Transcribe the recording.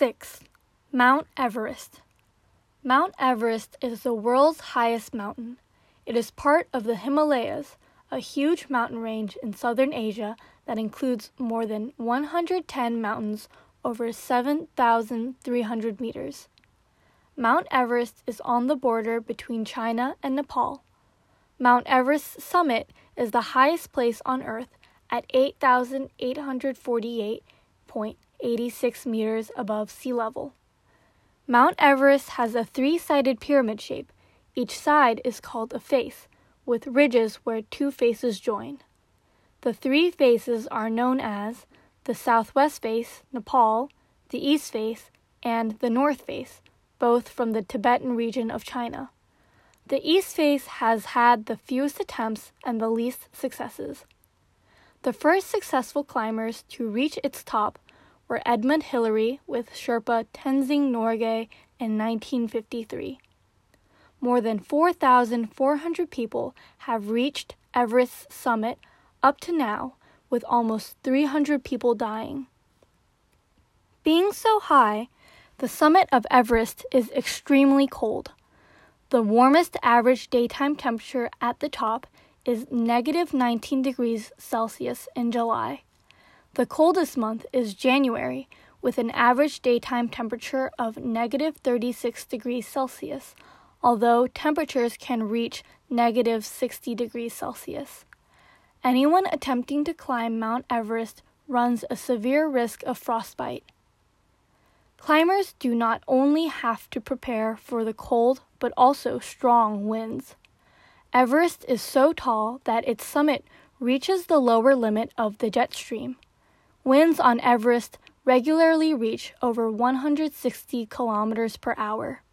6. Mount Everest. Mount Everest is the world's highest mountain. It is part of the Himalayas, a huge mountain range in southern Asia that includes more than 110 mountains over 7,300 meters. Mount Everest is on the border between China and Nepal. Mount Everest's summit is the highest place on Earth at 8,848.86 meters above sea level. Mount Everest has a three-sided pyramid shape. Each side is called a face, with ridges where two faces join. The three faces are known as the southwest face, Nepal, the east face, and the north face, both from the Tibetan region of China. The east face has had the fewest attempts and the least successes. The first successful climbers to reach its top were Edmund Hillary with Sherpa Tenzing Norgay in 1953. More than 4,400 people have reached Everest's summit up to now, with almost 300 people dying. Being so high, the summit of Everest is extremely cold. The warmest average daytime temperature at the top is negative 19 degrees Celsius in July. The coldest month is January, with an average daytime temperature of negative 36 degrees Celsius, although temperatures can reach negative 60 degrees Celsius. Anyone attempting to climb Mount Everest runs a severe risk of frostbite. Climbers do not only have to prepare for the cold, but also strong winds. Everest is so tall that its summit reaches the lower limit of the jet stream. Winds on Everest regularly reach over 160 kilometers per hour.